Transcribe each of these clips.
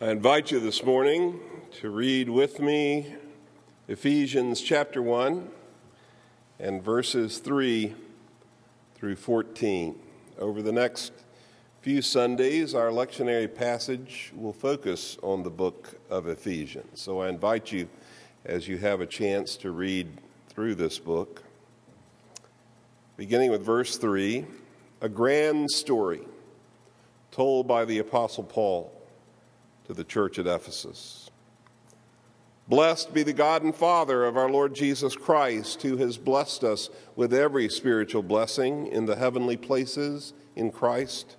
I invite you this morning to read with me Ephesians chapter 1 and verses 3 through 14. Over the next few Sundays, our lectionary passage will focus on the book of Ephesians. So I invite you, as you have a chance to read through this book, beginning with verse 3, a grand story told by the Apostle Paul to the church at Ephesus. Blessed be the God and Father of our Lord Jesus Christ, who has blessed us with every spiritual blessing in the heavenly places in Christ,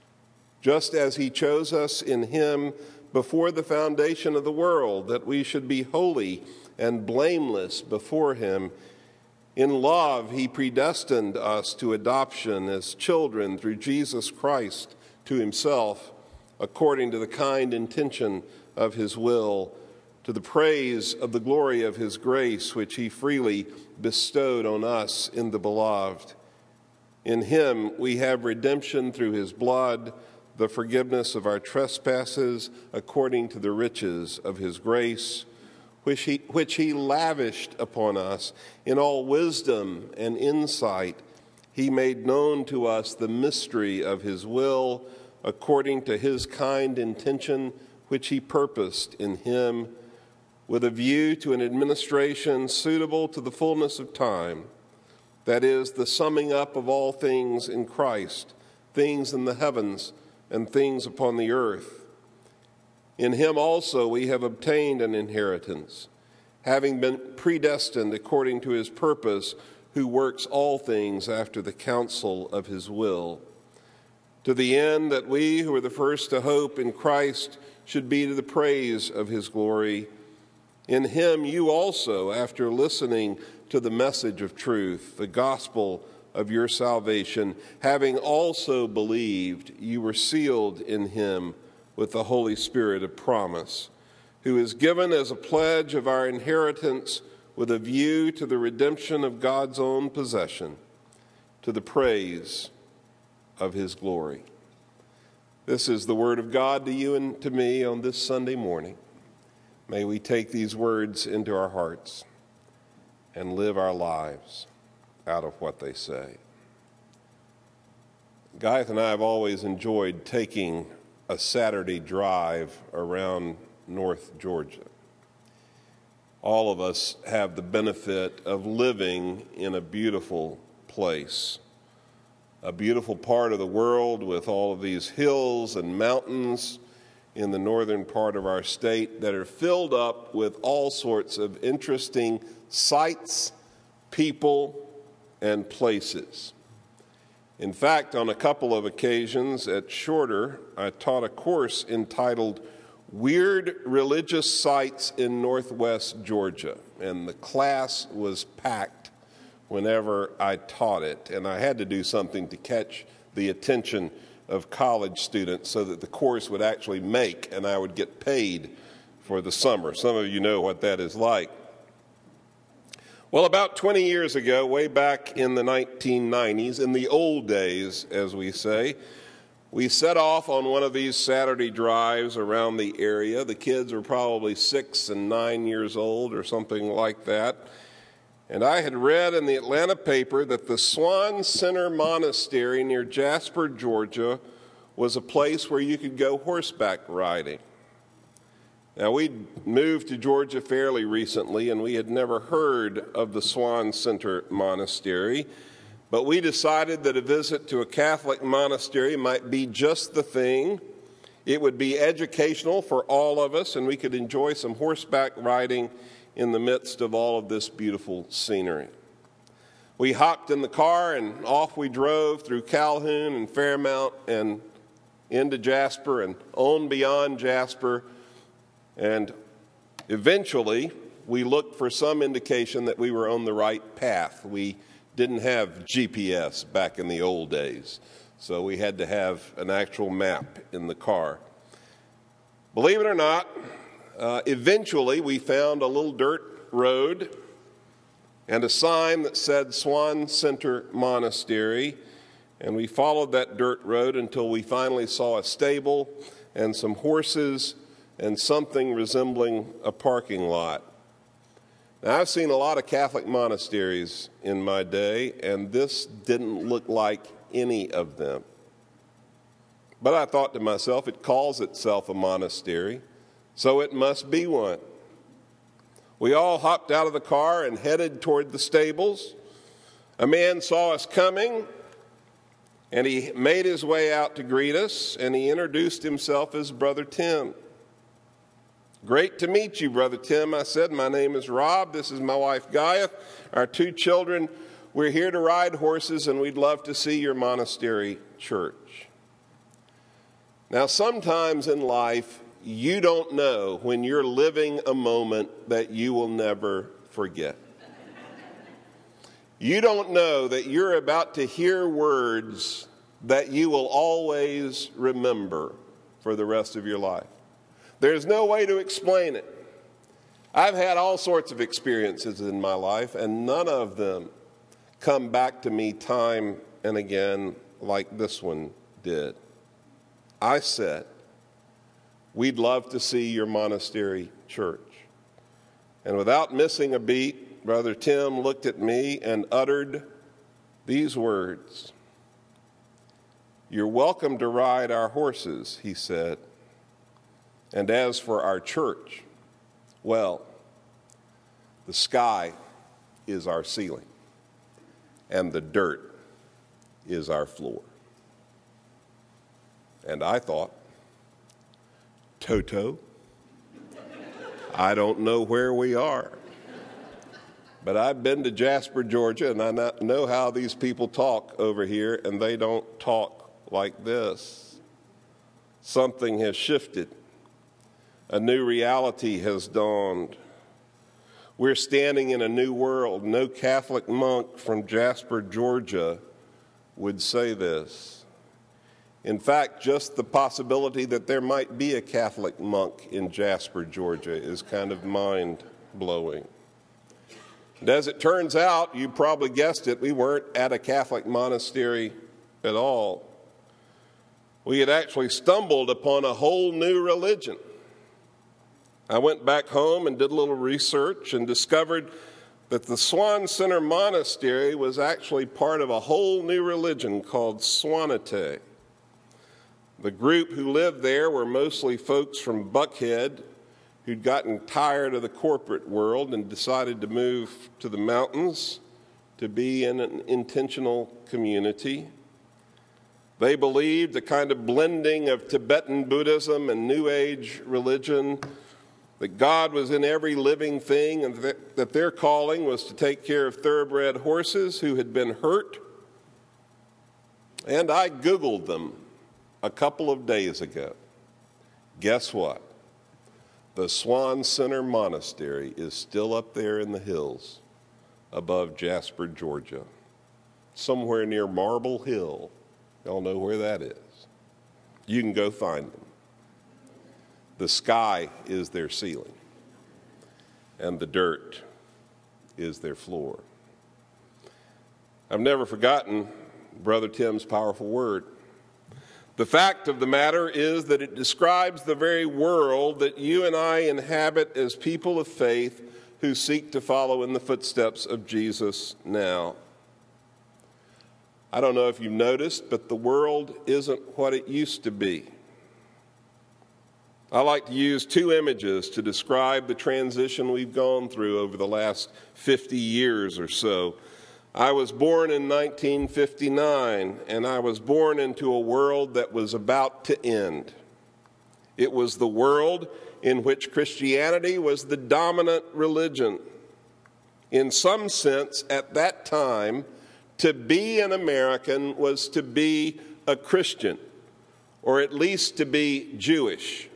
just as he chose us in him before the foundation of the world, that we should be holy and blameless before him. In love, he predestined us to adoption as children through Jesus Christ to himself, according to the kind intention of his will, to the praise of the glory of his grace, which he freely bestowed on us in the beloved. In him we have redemption through his blood, the forgiveness of our trespasses, according to the riches of his grace, which he lavished upon us in all wisdom and insight. He made known to us the mystery of his will, according to his kind intention, which he purposed in him, with a view to an administration suitable to the fullness of time, that is, the summing up of all things in Christ, things in the heavens and things upon the earth. In him also we have obtained an inheritance, having been predestined according to his purpose, who works all things after the counsel of his will, to the end that we who are the first to hope in Christ should be to the praise of his glory. In him you also, after listening to the message of truth, the gospel of your salvation, having also believed, you were sealed in him with the Holy Spirit of promise, who is given as a pledge of our inheritance with a view to the redemption of God's own possession, to the praise of his glory. This is the word of God to you and to me on this Sunday morning. May we take these words into our hearts and live our lives out of what they say. Guyeth and I have always enjoyed taking a Saturday drive around North Georgia. All of us have the benefit of living in a beautiful place, a beautiful part of the world with all of these hills and mountains in the northern part of our state that are filled up with all sorts of interesting sights, people, and places. In fact, on a couple of occasions at Shorter, I taught a course entitled Weird Religious Sites in Northwest Georgia, and the class was packed whenever I taught it, and I had to do something to catch the attention of college students so that the course would actually make and I would get paid for the summer. Some of you know what that is like. Well, about 20 years ago, way back in the 1990s, in the old days, as we say, we set off on one of these Saturday drives around the area. The kids were probably 6 and 9 years old or something like that. And I had read in the Atlanta paper that the Swan Center Monastery near Jasper, Georgia, was a place where you could go horseback riding. Now, we'd moved to Georgia fairly recently, and we had never heard of the Swan Center Monastery, but we decided that a visit to a Catholic monastery might be just the thing. It would be educational for all of us, and we could enjoy some horseback riding in the midst of all of this beautiful scenery. We hopped in the car and off we drove through Calhoun and Fairmount and into Jasper and on beyond Jasper. And eventually we looked for some indication that we were on the right path. We didn't have GPS back in the old days, so we had to have an actual map in the car. Believe it or not, eventually we found a little dirt road and a sign that said Swan Center Monastery, and we followed that dirt road until we finally saw a stable and some horses and something resembling a parking lot. Now, I've seen a lot of Catholic monasteries in my day, and this didn't look like any of them. But I thought to myself, it calls itself a monastery, so it must be one. We all hopped out of the car and headed toward the stables. A man saw us coming, and he made his way out to greet us, and he introduced himself as Brother Tim. "Great to meet you, Brother Tim," I said. "My name is Rob. This is my wife, Gaia. Our 2 children. We're here to ride horses, and we'd love to see your monastery church." Now, sometimes in life, you don't know when you're living a moment that you will never forget. You don't know that you're about to hear words that you will always remember for the rest of your life. There's no way to explain it. I've had all sorts of experiences in my life, and none of them come back to me time and again like this one did. I said, "We'd love to see your monastery church." And without missing a beat, Brother Tim looked at me and uttered these words. "You're welcome to ride our horses," he said. "And as for our church, well, the sky is our ceiling, and the dirt is our floor." And I thought, Toto, I don't know where we are, but I've been to Jasper, Georgia, and I know how these people talk over here, and they don't talk like this. Something has shifted. A new reality has dawned. We're standing in a new world. No Catholic monk from Jasper, Georgia would say this. In fact, just the possibility that there might be a Catholic monk in Jasper, Georgia is kind of mind-blowing. And as it turns out, you probably guessed it, we weren't at a Catholic monastery at all. We had actually stumbled upon a whole new religion. I went back home and did a little research and discovered that the Swan Center Monastery was actually part of a whole new religion called Swanete. The group who lived there were mostly folks from Buckhead who'd gotten tired of the corporate world and decided to move to the mountains to be in an intentional community. They believed a kind of blending of Tibetan Buddhism and New Age religion, that God was in every living thing, and that their calling was to take care of thoroughbred horses who had been hurt. And I Googled them a couple of days ago. Guess what? The Swan Center Monastery is still up there in the hills above Jasper, Georgia, somewhere near Marble Hill. Y'all know where that is. You can go find them. The sky is their ceiling, and the dirt is their floor. I've never forgotten Brother Tim's powerful word. The fact of the matter is that it describes the very world that you and I inhabit as people of faith who seek to follow in the footsteps of Jesus now. I don't know if you've noticed, but the world isn't what it used to be. I like to use 2 images to describe the transition we've gone through over the last 50 years or so. I was born in 1959, and I was born into a world that was about to end. It was the world in which Christianity was the dominant religion. In some sense, at that time, to be an American was to be a Christian, or at least to be Jewish.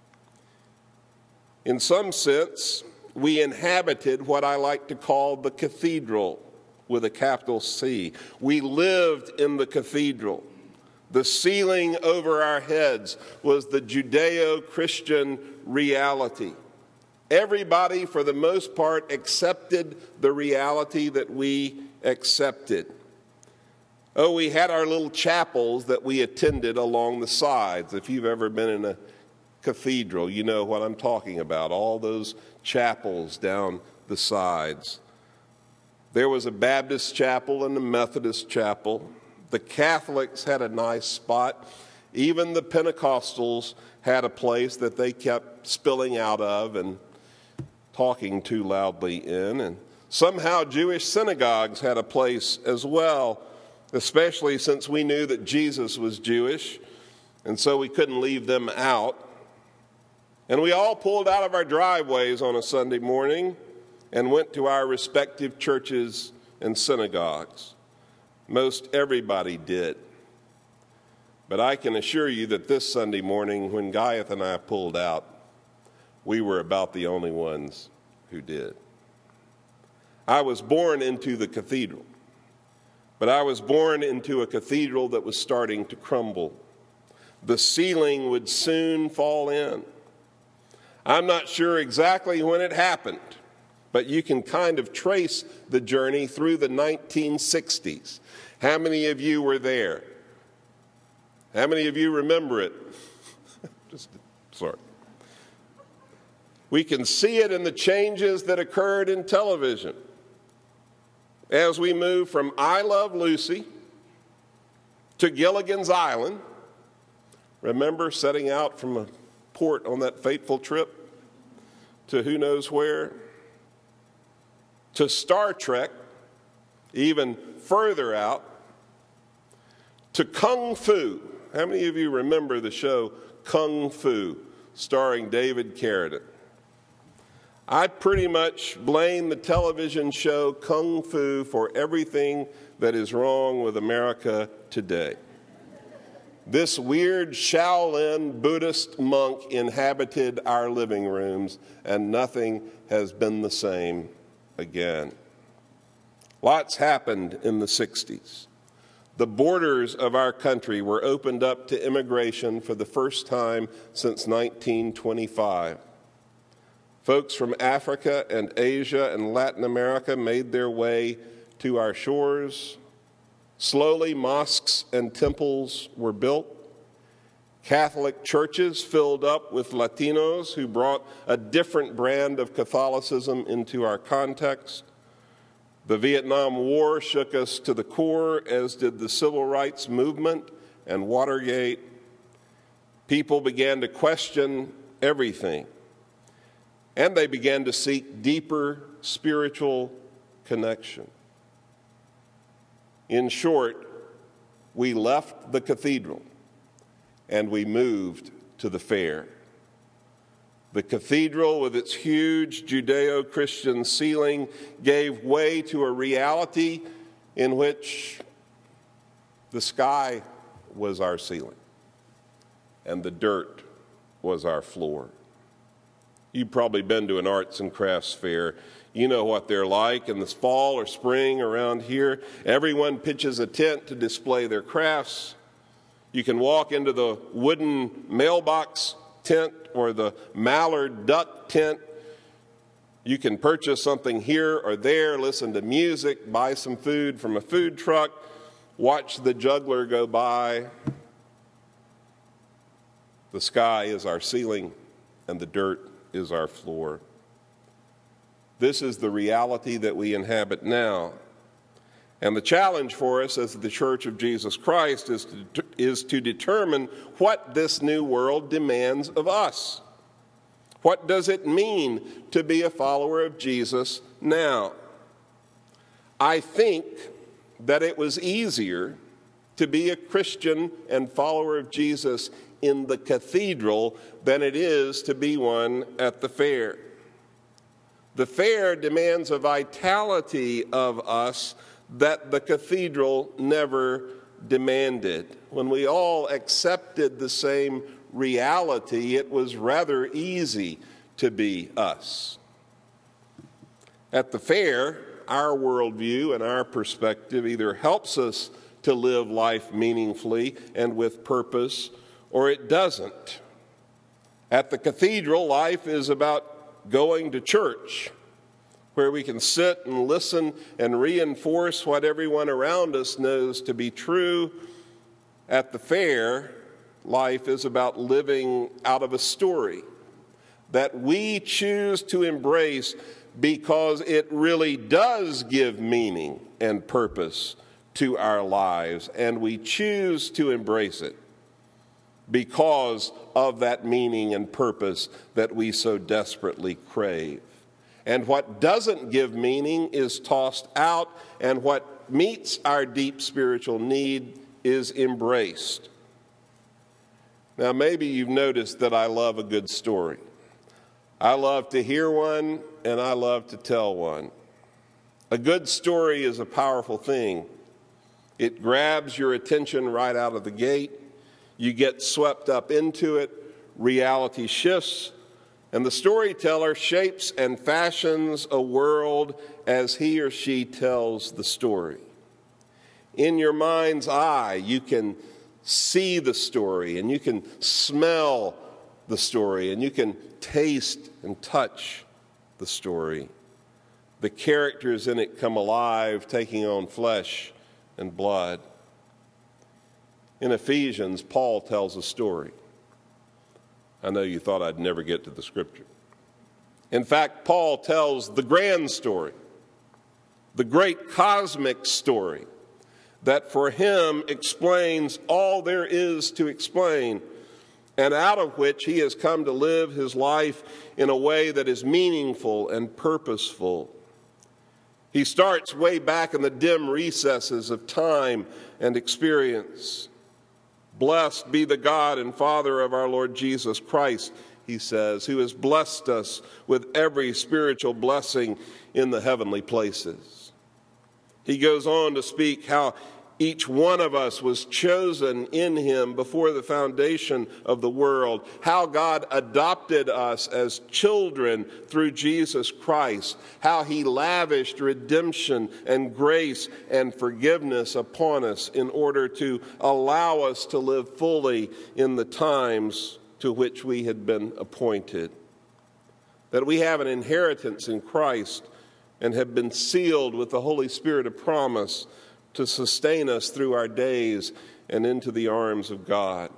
In some sense, we inhabited what I like to call the cathedral with a capital C. We lived in the cathedral. The ceiling over our heads was the Judeo-Christian reality. Everybody, for the most part, accepted the reality that we accepted. Oh, we had our little chapels that we attended along the sides. If you've ever been in a cathedral. You know what I'm talking about, all those chapels down the sides. There was a Baptist chapel and a Methodist chapel. The Catholics had a nice spot. Even the Pentecostals had a place that they kept spilling out of and talking too loudly in. And somehow Jewish synagogues had a place as well, especially since we knew that Jesus was Jewish, and so we couldn't leave them out. And we all pulled out of our driveways on a Sunday morning and went to our respective churches and synagogues. Most everybody did. But I can assure you that this Sunday morning, when Guyeth and I pulled out, we were about the only ones who did. I was born into the cathedral, but I was born into a cathedral that was starting to crumble. The ceiling would soon fall in. I'm not sure exactly when it happened, but you can kind of trace the journey through the 1960s. How many of you were there? How many of you remember it? Sorry. We can see it in the changes that occurred in television. As we move from I Love Lucy to Gilligan's Island, remember setting out from a port on that fateful trip to who knows where, to Star Trek, even further out, to Kung Fu. How many of you remember the show Kung Fu, starring David Carradine? I pretty much blame the television show Kung Fu for everything that is wrong with America today. This weird Shaolin Buddhist monk inhabited our living rooms, and nothing has been the same again. Lots happened in the 60s. The borders of our country were opened up to immigration for the first time since 1925. Folks from Africa and Asia and Latin America made their way to our shores. Slowly, mosques and temples were built. Catholic churches filled up with Latinos who brought a different brand of Catholicism into our context. The Vietnam War shook us to the core, as did the Civil Rights Movement and Watergate. People began to question everything, and they began to seek deeper spiritual connection. In short, we left the cathedral and we moved to the fair. The cathedral, with its huge Judeo-Christian ceiling, gave way to a reality in which the sky was our ceiling and the dirt was our floor. You've probably been to an arts and crafts fair. You know what they're like. In the fall or spring around here, everyone pitches a tent to display their crafts. You can walk into the wooden mailbox tent or the mallard duck tent. You can purchase something here or there, listen to music, buy some food from a food truck, watch the juggler go by. The sky is our ceiling and the dirt is our floor. This is the reality that we inhabit now. And the challenge for us as the Church of Jesus Christ is to determine what this new world demands of us. What does it mean to be a follower of Jesus now? I think that it was easier to be a Christian and follower of Jesus in the cathedral than it is to be one at the fair. The fair demands a vitality of us that the cathedral never demanded. When we all accepted the same reality, it was rather easy to be us. At the fair, our worldview and our perspective either helps us to live life meaningfully and with purpose, or it doesn't. At the cathedral, life is about going to church, where we can sit and listen and reinforce what everyone around us knows to be true. At the fair, life is about living out of a story that we choose to embrace because it really does give meaning and purpose to our lives, and we choose to embrace it because of that meaning and purpose that we so desperately crave. And what doesn't give meaning is tossed out, and what meets our deep spiritual need is embraced. Now, maybe you've noticed that I love a good story. I love to hear one, and I love to tell one. A good story is a powerful thing. It grabs your attention right out of the gate. You get swept up into it. Reality shifts, and the storyteller shapes and fashions a world as he or she tells the story. In your mind's eye, you can see the story, and you can smell the story, and you can taste and touch the story. The characters in it come alive, taking on flesh and blood. In Ephesians, Paul tells a story. I know you thought I'd never get to the scripture. In fact, Paul tells the grand story, the great cosmic story that for him explains all there is to explain, and out of which he has come to live his life in a way that is meaningful and purposeful. He starts way back in the dim recesses of time and experience. Blessed be the God and Father of our Lord Jesus Christ, he says, who has blessed us with every spiritual blessing in the heavenly places. He goes on to speak how each one of us was chosen in him before the foundation of the world, how God adopted us as children through Jesus Christ, how he lavished redemption and grace and forgiveness upon us in order to allow us to live fully in the times to which we had been appointed. That we have an inheritance in Christ and have been sealed with the Holy Spirit of promise to sustain us through our days and into the arms of God.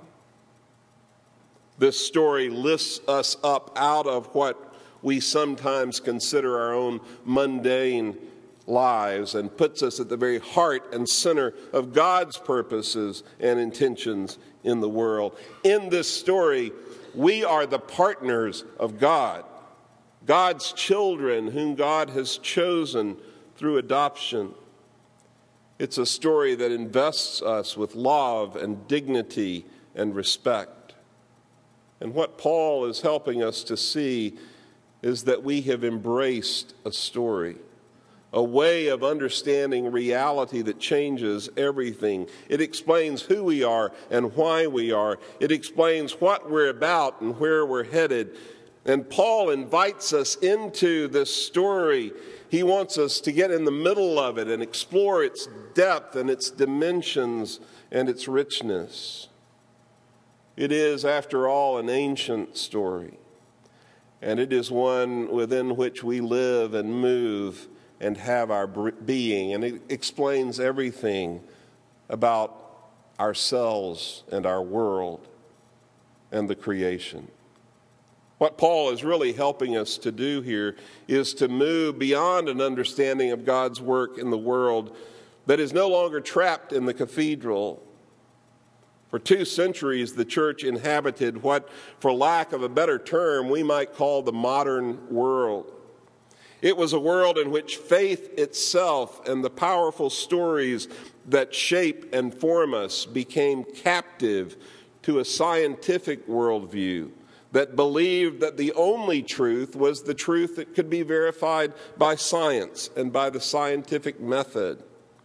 This story lifts us up out of what we sometimes consider our own mundane lives and puts us at the very heart and center of God's purposes and intentions in the world. In this story, we are the partners of God, God's children whom God has chosen through adoption. It's a story that invests us with love and dignity and respect. And what Paul is helping us to see is that we have embraced a story, a way of understanding reality that changes everything. It explains who we are and why we are. It explains what we're about and where we're headed. And Paul invites us into this story. He wants us to get in the middle of it and explore its depth and its dimensions and its richness. It is, after all, an ancient story, and it is one within which we live and move and have our being, and it explains everything about ourselves and our world and the creation. What Paul is really helping us to do here is to move beyond an understanding of God's work in the world that is no longer trapped in the cathedral. For 2 centuries, the church inhabited what, for lack of a better term, we might call the modern world. It was a world in which faith itself and the powerful stories that shape and form us became captive to a scientific worldview that believed that the only truth was the truth that could be verified by science and by the scientific method.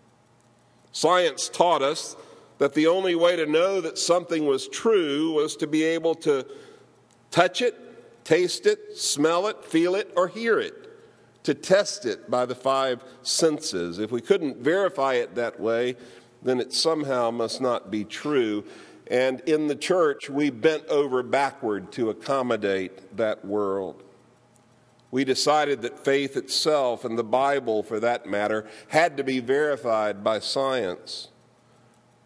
Science taught us that the only way to know that something was true was to be able to touch it, taste it, smell it, feel it, or hear it, to test it by the 5 senses. If we couldn't verify it that way, then it somehow must not be true. And in the church, we bent over backward to accommodate that world. We decided that faith itself, and the Bible for that matter, had to be verified by science.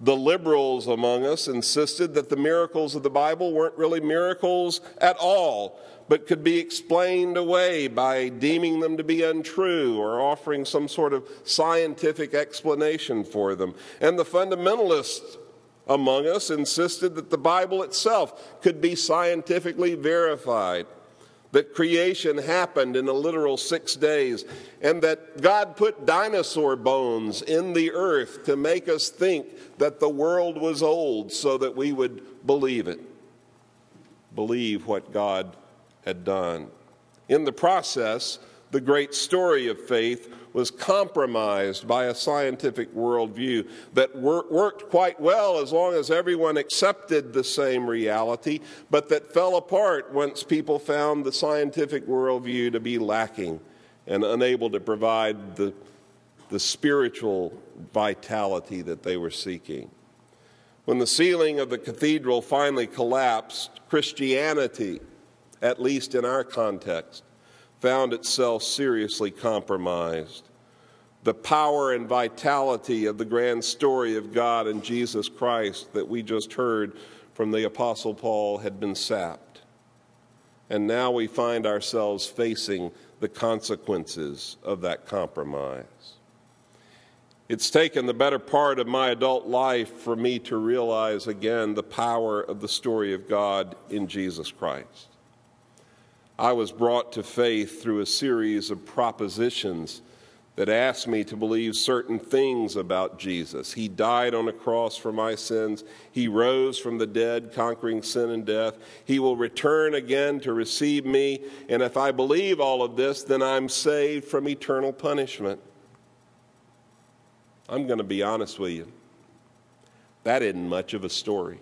The liberals among us insisted that the miracles of the Bible weren't really miracles at all, but could be explained away by deeming them to be untrue or offering some sort of scientific explanation for them. And the fundamentalists among us insisted that the Bible itself could be scientifically verified, that creation happened in a literal 6 days, and that God put dinosaur bones in the earth to make us think that the world was old so that we would believe it, believe what God had done. In the process, the great story of faith was compromised by a scientific worldview that worked quite well as long as everyone accepted the same reality, but that fell apart once people found the scientific worldview to be lacking and unable to provide the spiritual vitality that they were seeking. When the ceiling of the cathedral finally collapsed, Christianity, at least in our context, found itself seriously compromised. The power and vitality of the grand story of God and Jesus Christ that we just heard from the Apostle Paul had been sapped. And now we find ourselves facing the consequences of that compromise. It's taken the better part of my adult life for me to realize again the power of the story of God in Jesus Christ. I was brought to faith through a series of propositions that asked me to believe certain things about Jesus. He died on a cross for my sins. He rose from the dead, conquering sin and death. He will return again to receive me. And if I believe all of this, then I'm saved from eternal punishment. I'm going to be honest with you. That isn't much of a story.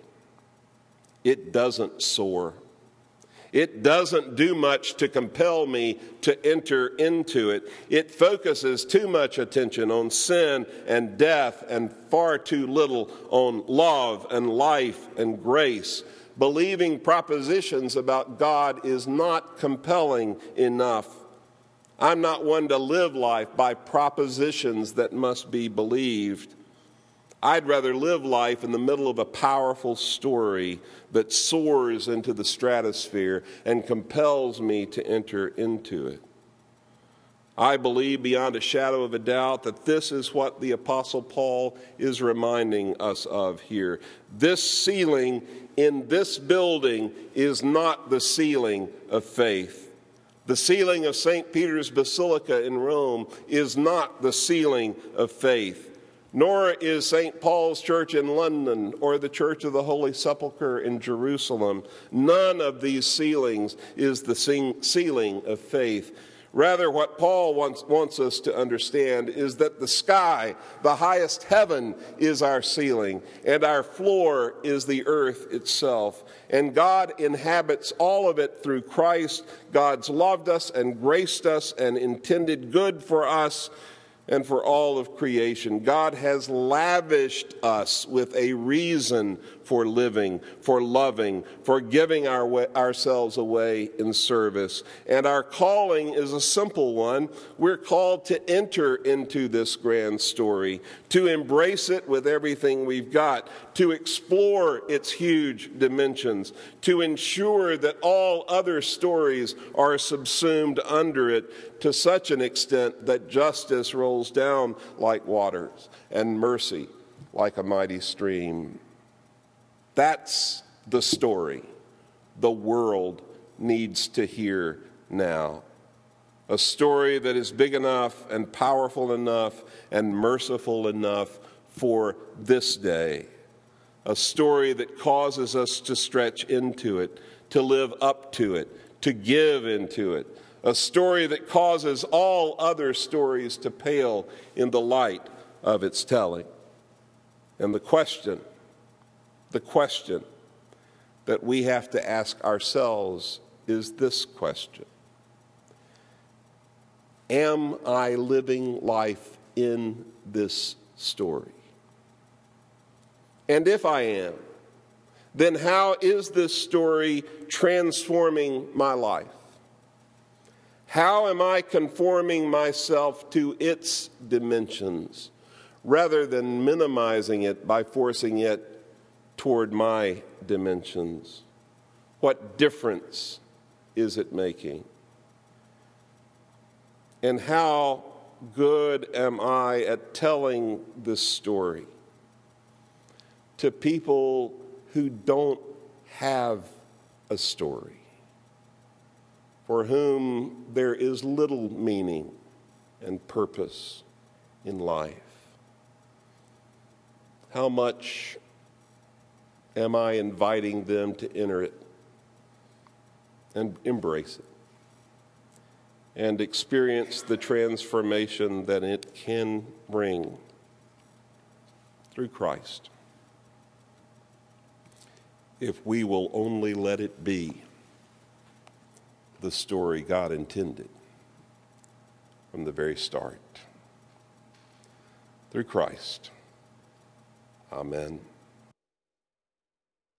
It doesn't soar. It doesn't do much to compel me to enter into it. It focuses too much attention on sin and death and far too little on love and life and grace. Believing propositions about God is not compelling enough. I'm not one to live life by propositions that must be believed. I'd rather live life in the middle of a powerful story that soars into the stratosphere and compels me to enter into it. I believe beyond a shadow of a doubt that this is what the Apostle Paul is reminding us of here. This ceiling in this building is not the ceiling of faith. The ceiling of St. Peter's Basilica in Rome is not the ceiling of faith. Nor is St. Paul's Church in London or the Church of the Holy Sepulchre in Jerusalem. None of these ceilings is the ceiling of faith. Rather, what Paul wants us to understand is that the sky, the highest heaven, is our ceiling, and our floor is the earth itself. And God inhabits all of it through Christ. God's loved us and graced us and intended good for us and for all of creation. God has lavished us with a reason for living, for loving, for giving ourselves away in service. And our calling is a simple one. We're called to enter into this grand story, to embrace it with everything we've got, to explore its huge dimensions, to ensure that all other stories are subsumed under it to such an extent that justice rolls down like waters and mercy like a mighty stream. That's the story the world needs to hear now. A story that is big enough and powerful enough and merciful enough for this day. A story that causes us to stretch into it, to live up to it, to give into it. A story that causes all other stories to pale in the light of its telling. And the question that we have to ask ourselves is this question: am I living life in this story? And if I am, then how is this story transforming my life? How am I conforming myself to its dimensions, rather than minimizing it by forcing it toward my dimensions? What difference is it making? And how good am I at telling this story to people who don't have a story, for whom there is little meaning and purpose in life? How much am I inviting them to enter it and embrace it and experience the transformation that it can bring through Christ, if we will only let it be the story God intended from the very start? Through Christ. Amen.